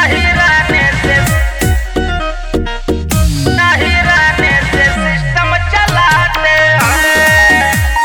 System चलाते हैं।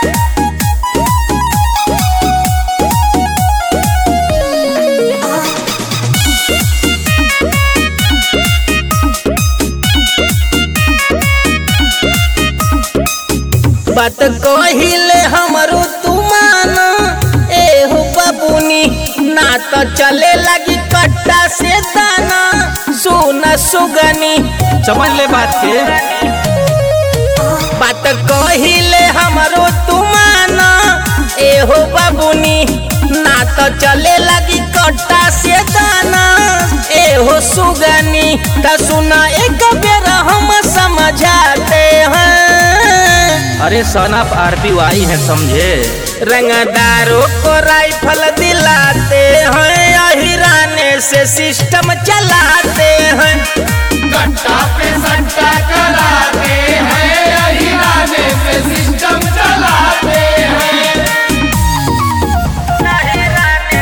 बात कहिले हमरो तू मान एहो बाबूनी ना तो चले लगी कट्टा से दाना सोना सुगनी समझ ले बात के। बात कहिले हमरो तू मान एहो बाबूनी ना तो चले लगी कट्टा से दाना एहो सुगनी त सुना एक बेर हम समझाते हैं। अरे सन ऑफ RPY है समझे। रंगदारों को राइफल दिलाते हैं अहिराने से सिस्टम चलाते हैं। कट्टा पे सट्टा कराते हैं अहिराने से सिस्टम चलाते हैं। अहिराने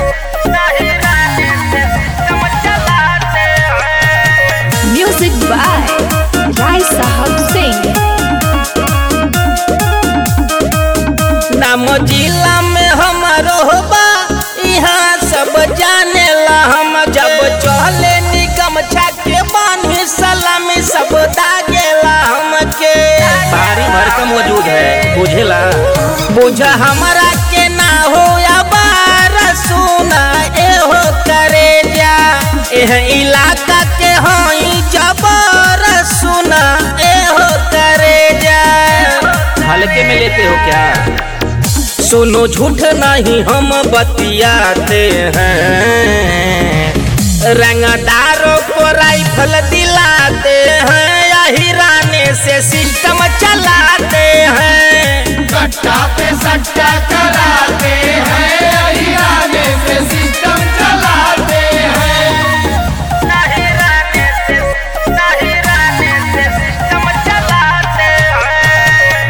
से सिस्टम चलाते हैं। म्यूजिक बाय राय साहब सिंह। नाम जिला में हमारो बा यहाँ सब जाने ला। हम जब चले निगम छाके बानी सलामी सब दागेला हमके। भारी भरकम मौजूद है बुझेला। बुझा हमरा के ना हो या बार सुना एहो करे जा एह इलाका के हई जबर सुना एहो करे जा। हल्के में लेते हो क्या? सुनो झूठ नहीं हम बतियाते हैं। रंगदारों को राइफल दिलाते हैं अहिराने से सिस्टम चलाते हैं। कट्टा पे सट्टा कराते हैं अहिराने से सिस्टम चलाते हैं। अहिराने से सिस्टम चलाते हैं।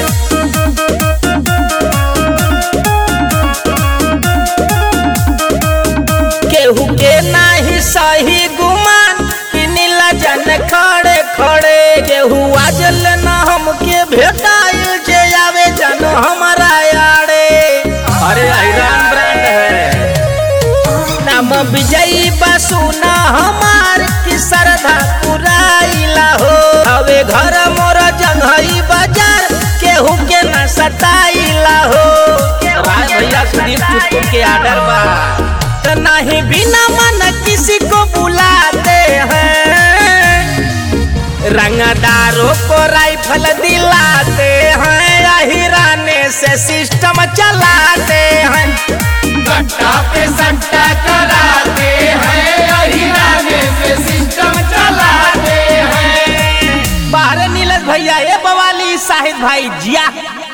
केहू के नाही सही गुमान कि नीला जन खड़े खड़े केहू आजल न हमके भेटाइल जे आवे जन हमारा यारे। अरे अहिरान ब्रांड है। नाम विजयी बसुना हमार की श्रद्धा पुराइला हो। हवे घर मोर जंघई बाजार केहू के न सताइला हो। राज भैया सुदीप चुटकुल के आर्डर बा। तो नहीं बिना मन किसी को बुलाते हैं। रंगदारों को राइफल दिलाते हैं अहिराने से सिस्टम चलाते हैं। कट्टा पे सट्टा कराते हैं अहिराने से सिस्टम चलाते हैं। बाहर नीलस भैया ये बवाली शाहिद भाई जिया।